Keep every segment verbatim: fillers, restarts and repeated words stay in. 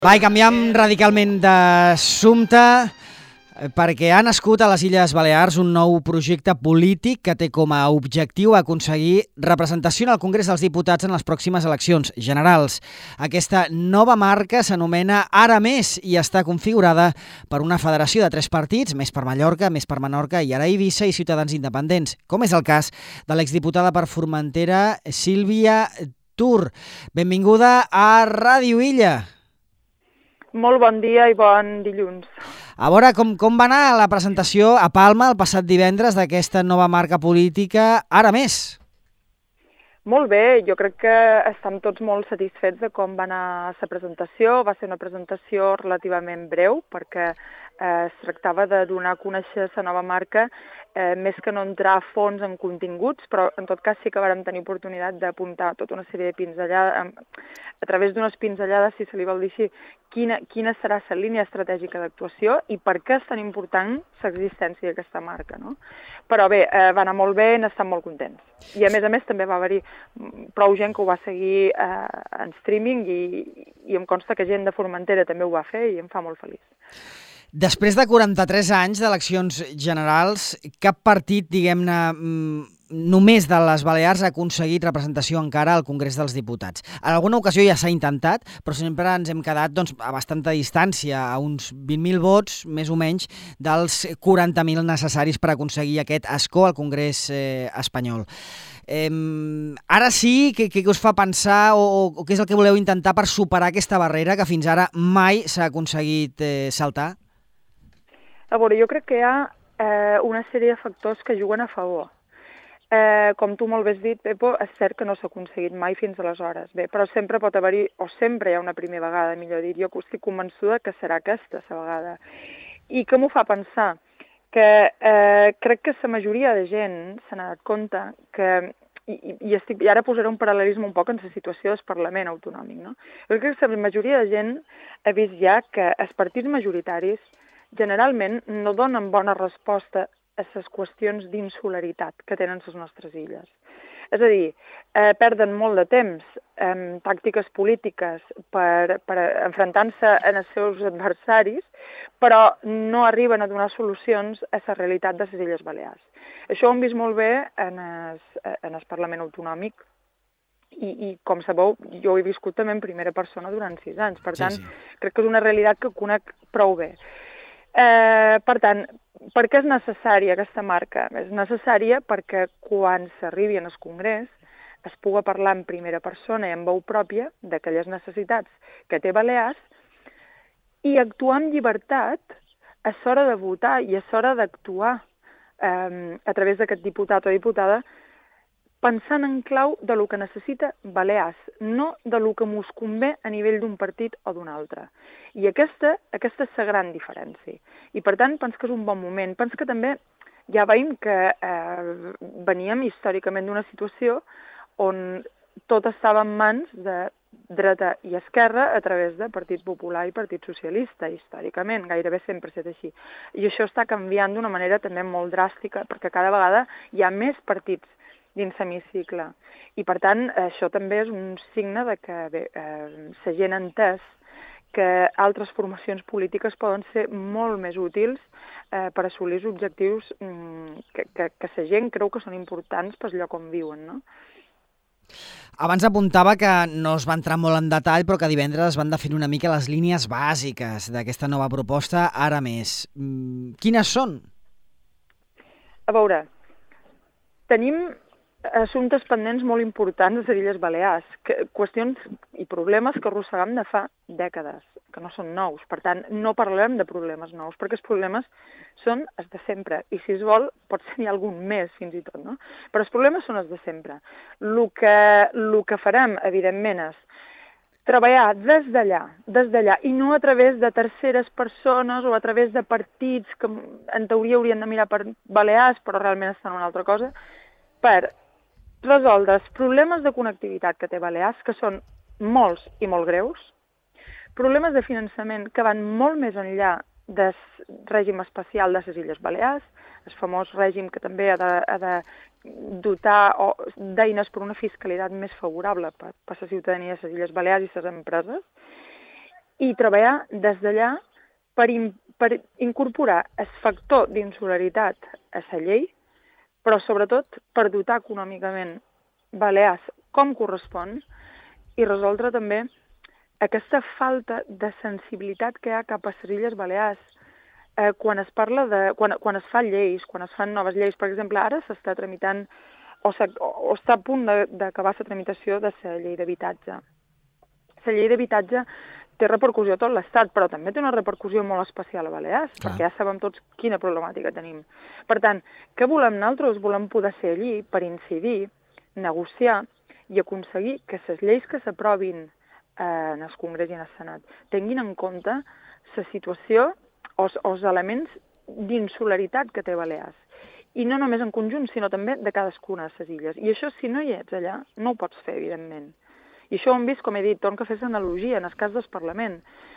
Va, i canviem radicalment d'assumpte perquè ha nascut a les Illes Balears un nou projecte polític que té com a objectiu aconseguir representació en el Congrés dels Diputats en les pròximes eleccions generals. Aquesta nova marca s'anomena Ara Més i està configurada per una federació de tres partits, Més per Mallorca, Més per Menorca i Ara Eivissa i Ciutadans Independents, com és el cas de l'exdiputada per Formentera, Sílvia Tur. Benvinguda a Ràdio Illa. Molt bon dia i bon dilluns. A veure, com, com va anar la presentació a Palma el passat divendres d'aquesta nova marca política Ara Més? Molt bé, jo crec que estem tots molt satisfets de com va anar la presentació. Va ser una presentació relativament breu perquè eh, es tractava de donar a conèixer la nova marca, eh, més que no entrar a fons en continguts, però en tot cas sí que vàrem tenir oportunitat d'apuntar tota una sèrie de pinzellades, a través d'unes pinzellades, si se li vol dir així, quina, quina serà la línia estratègica d'actuació i per què és tan important l'existència d'aquesta marca, no? Però bé, eh, va anar molt bé, n'estem molt contents. I a més a més també va haver-hi prou gent que ho va seguir eh, en streaming i, i em consta que gent de Formentera també ho va fer i em fa molt feliç. Després de quaranta-tres anys d'eleccions generals, cap partit, diguem-ne, només de les Balears ha aconseguit representació encara al Congrés dels Diputats. En alguna ocasió ja s'ha intentat, però sempre ens hem quedat doncs, a bastanta distància, a uns vint mil vots, més o menys, dels quaranta mil necessaris per aconseguir aquest escó al Congrés eh, espanyol. Eh, ara sí, què, què us fa pensar o, o què és el que voleu intentar per superar aquesta barrera que fins ara mai s'ha aconseguit eh, saltar? A veure, jo crec que hi ha eh, una sèrie de factors que juguen a favor. Eh, com tu molt bé has dit, Pepo, és cert que no s'ha aconseguit mai fins aleshores. Bé, però sempre pot haver-hi, o sempre hi ha una primera vegada, millor dit. Jo estic convençuda que serà aquesta la vegada. I què m'ho fa pensar? Que eh, crec que la majoria de gent s'ha donat compte que, i, i, estic, i ara posaré un paral·lelisme un poc en la situació del Parlament autonòmic, no? Jo crec que la majoria de gent ha vist ja que els partits majoritaris generalment no donen bona resposta a les qüestions d'insularitat que tenen les nostres illes. És a dir, eh, perden molt de temps en tàctiques polítiques per, per enfrontar-se als seus adversaris, però no arriben a donar solucions a la realitat de les Illes Balears. Això ho hem vist molt bé en el, en el Parlament Autonòmic i, i, com sabeu, jo ho he viscut també en primera persona durant sis anys. Per tant, sí, sí. Crec que és una realitat que conec prou bé. Eh, per tant, per què és necessària aquesta marca? És necessària perquè quan s'arribi en el Congrés es pugui parlar en primera persona i en veu pròpia d'aquelles necessitats que té Balears i actuar amb llibertat a l'hora de votar i a l'hora d'actuar eh, a través d'aquest diputat o diputada pensant en clau de lo que necessita Balears, no de lo que mos convé a nivell d'un partit o d'un altre. I aquesta, aquesta és la gran diferència. I per tant, penso que és un bon moment. Penso que també ja veiem que eh, veníem històricament d'una situació on tot estava en mans de dreta i esquerra a través de Partit Popular i Partit Socialista, històricament, gairebé sempre ha estat així. I això està canviant d'una manera també molt dràstica, perquè cada vegada hi ha més partits dins l'hemicicle. I, per tant, això també és un signe de que bé, eh, la gent ha entès que altres formacions polítiques poden ser molt més útils eh, per assolir els objectius mm, que, que, que la gent creu que són importants pel lloc on viuen, no? Abans apuntava que no es va entrar molt en detall, però que divendres es van definir una mica les línies bàsiques d'aquesta nova proposta Ara Més. Mm, quines són? A veure, tenim assumptes pendents molt importants a les Illes Balears, que, qüestions i problemes que arrossegam de fa dècades, que no són nous. Per tant, no parlem de problemes nous, perquè els problemes són els de sempre. I si es vol, pot ser n'hi ha algun més, fins i tot, no? Però els problemes són els de sempre. El que, el que farem, evidentment, és treballar des d'allà, des d'allà, i no a través de terceres persones o a través de partits que en teoria haurien de mirar per Balears, però realment estan en una altra cosa, per resoldre els problemes de connectivitat que té Balears, que són molts i molt greus, problemes de finançament que van molt més enllà del règim especial de les Illes Balears, el famós règim que també ha de, ha de dotar d'eines per una fiscalitat més favorable per, per la ciutadania de les Illes Balears i les empreses, i treballar des d'allà per, in, per incorporar el factor d'insularitat a la llei, però sobretot per dotar econòmicament Balears com correspon i resoldre també aquesta falta de sensibilitat que hi ha cap a les Illes Balears. Eh, quan es parla de... Quan, quan es fan lleis, quan es fan noves lleis, per exemple, ara s'està tramitant o, o està a punt d'acabar la tramitació de la llei d'habitatge. La llei d'habitatge té repercussió a tot l'Estat, però també té una repercussió molt especial a Balears, Clar. perquè ja sabem tots quina problemàtica tenim. Per tant, què volem nosaltres? Volem poder ser allí per incidir, negociar i aconseguir que les lleis que s'aprovin eh, en el Congrés i en el Senat tinguin en compte la situació o els elements d'insularitat que té Balears. I no només en conjunt, sinó també de cadascuna de les illes. I això, si no hi ets allà, no ho pots fer, evidentment. I això ho hem vist, com he dit, torno a fer l'analogia en el cas del Parlament.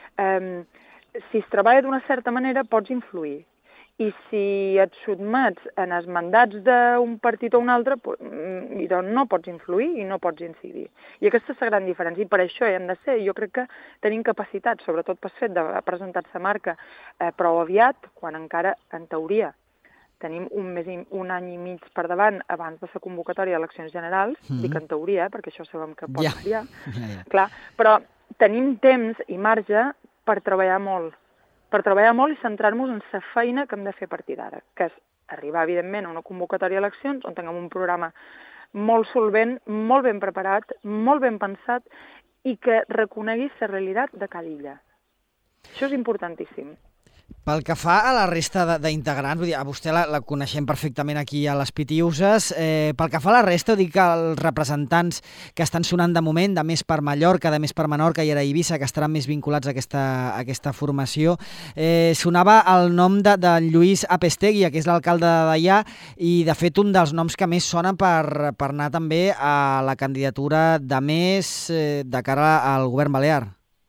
Eh, si es treballa d'una certa manera, pots influir. I si et sotmets en els mandats d'un partit o un altre, doncs no pots influir i no pots incidir. I aquesta és la gran diferència. I per això hi hem de ser. Jo crec que tenim capacitat, sobretot per fet de presentar la marca eh, prou aviat, quan encara, en teoria, tenim un, mes i, un any i mig per davant abans de la convocatòria d'eleccions generals, mm-hmm. dic en teoria, perquè això sabem que pot canviar, yeah. yeah, yeah. clar, però tenim temps i marge per treballar molt, per treballar molt i centrar-nos en la feina que hem de fer a partir d'ara, que és arribar, evidentment, a una convocatòria d'eleccions on tinguem un programa molt solvent, molt ben preparat, molt ben pensat i que reconegui la realitat de cada illa. Això és importantíssim. Pel que fa a la resta d'integrants, vull dir, a vostè la, la coneixem perfectament aquí a les Pitiuses, eh, pel que fa a la resta, dic que els representants que estan sonant de moment, de més per Mallorca, de més per Menorca i ara Eivissa, que estaran més vinculats a aquesta, a aquesta formació, eh, sonava el nom de, de Lluís Apestegui, que és l'alcalde de Deià, i de fet un dels noms que més sonen per, per anar també a la candidatura de més eh, de cara al govern balear.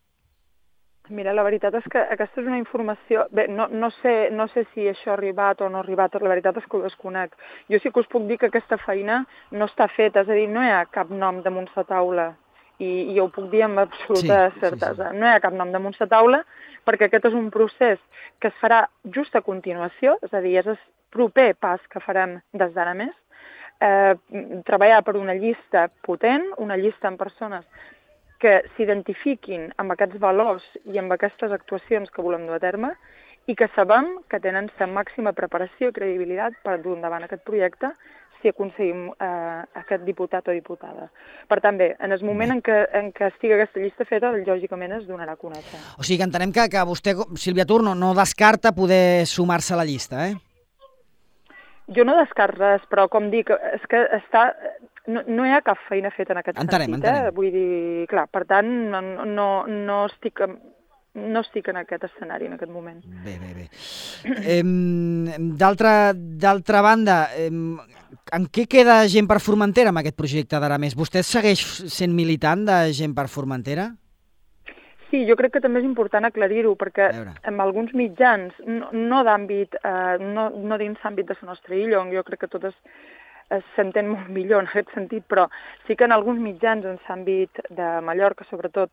Mira, la veritat és que aquesta és una informació... Bé, no, no, sé, no sé si això ha arribat o no ha arribat, la veritat és que ho desconec. Jo sí que us puc dir que aquesta feina no està feta, és a dir, no hi ha cap nom damunt la taula, i, i ho puc dir amb absoluta sí, certesa. Sí, sí. No hi ha cap nom damunt la taula, perquè aquest és un procés que es farà just a continuació, és a dir, és el proper pas que farem des d'ara més, eh, treballar per una llista potent, una llista amb persones que s'identifiquin amb aquests valors i amb aquestes actuacions que volem dur a terme i que sabem que tenen la màxima preparació i credibilitat per dur endavant aquest projecte si aconseguim eh, aquest diputat o diputada. Per tant, bé, en el moment en què, en què estigui aquesta llista feta, lògicament es donarà a conèixer. O sigui que entenem que, que vostè, Sílvia Turno, no descarta poder sumar-se a la llista, eh? Jo no descarto res, però com dic, és que està... No, no hi ha cap feina feta en aquest entenem, sentit, entenem. eh? Vull dir, clar, per tant, no, no, no, estic, no estic en aquest escenari en aquest moment. Bé, bé, bé. Eh, D'altra banda, eh, en què queda Gent per Formentera amb aquest projecte d'ara més? Vostè segueix sent militant de Gent per Formentera? Sí, jo crec que també és important aclarir-ho, perquè amb alguns mitjans, no, no d'àmbit, eh, no, no dins l'àmbit de la nostra illa, on jo crec que totes s'entén molt millor en aquest sentit, però sí que en alguns mitjans, en l'àmbit de Mallorca sobretot,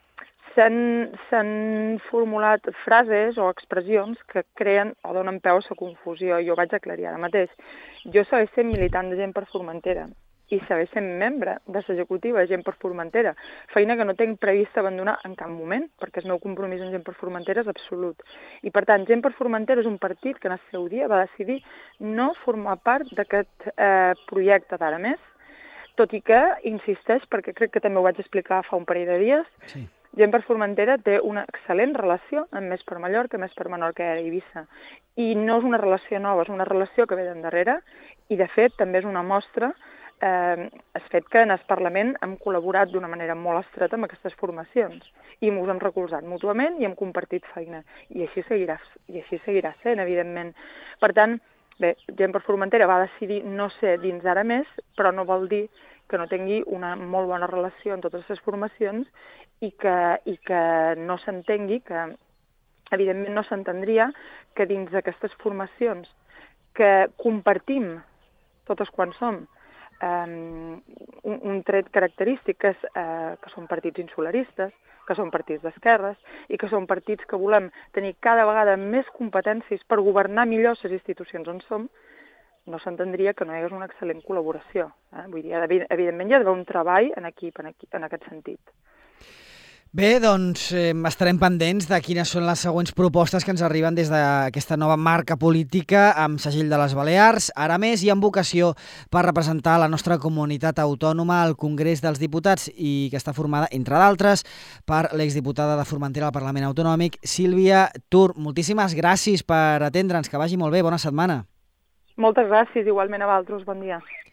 s'han formulat frases o expressions que creen o donen peu a la confusió. Jo ho vaig aclarir ara mateix. Jo segueix sent militant de Gent per Formentera i segueix sent membre de l'executiva de Gent per Formentera, feina que no tinc previst abandonar en cap moment, perquè el meu compromís amb Gent per Formentera és absolut. I per tant, Gent per Formentera és un partit que en el seu dia va decidir no formar part d'aquest eh, projecte d'ara més, tot i que insisteix, perquè crec que també ho vaig explicar fa un parell de dies, sí. Gent per Formentera té una excel·lent relació amb Més per Mallorca, Més per Menorca i Eivissa. I no és una relació nova, és una relació que ve d'endarrere i, de fet, també és una mostra Eh, el fet que en el Parlament hem col·laborat d'una manera molt estreta amb aquestes formacions i ens hem recolzat mútuament i hem compartit feina. I així seguirà, i així seguirà sent, evidentment. Per tant, bé, Gent per Formentera va decidir no ser dins ara més, però no vol dir que no tingui una molt bona relació en totes les formacions i que, i que no s'entengui, que evidentment no s'entendria que dins d'aquestes formacions que compartim totes quan som, Um, un, un tret característic que, és, uh, que són partits insularistes, que són partits d'esquerres i que són partits que volem tenir cada vegada més competències per governar millor les institucions on som, no s'entendria que no hi hagués una excel·lent col·laboració. Eh? Vull dir, evidentment hi ha d'haver un treball en equip en, equip, en aquest sentit. Bé, doncs eh, estarem pendents de quines són les següents propostes que ens arriben des d'aquesta nova marca política amb segell de les Balears, ara més i amb vocació per representar la nostra comunitat autònoma al Congrés dels Diputats i que està formada, entre d'altres, per l'exdiputada de Formentera al Parlament Autonòmic, Sílvia Tur. Moltíssimes gràcies per atendre'ns, que vagi molt bé, bona setmana. Moltes gràcies, igualment a vosaltres, bon dia.